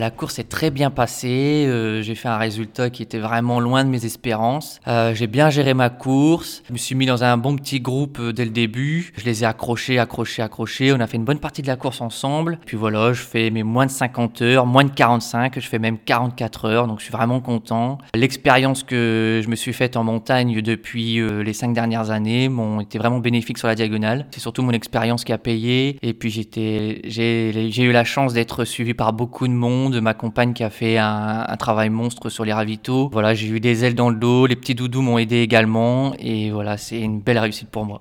La course est très bien passée, j'ai fait un résultat qui était vraiment loin de mes espérances. J'ai bien géré ma course, je me suis mis dans un bon petit groupe dès le début. Je les ai accrochés. On a fait une bonne partie de la course ensemble. Puis voilà, je fais mes moins de 50 heures, moins de 45, je fais même 44 heures, donc je suis vraiment content. L'expérience que je me suis faite en montagne depuis les 5 dernières années m'ont été vraiment bénéfiques sur la diagonale. C'est surtout mon expérience qui a payé. Et puis j'ai eu la chance d'être suivi par beaucoup de monde, ma compagne qui a fait un travail monstre sur les ravitaux. Voilà, j'ai eu des ailes dans le dos, les petits doudous m'ont aidé également et voilà, c'est une belle réussite pour moi.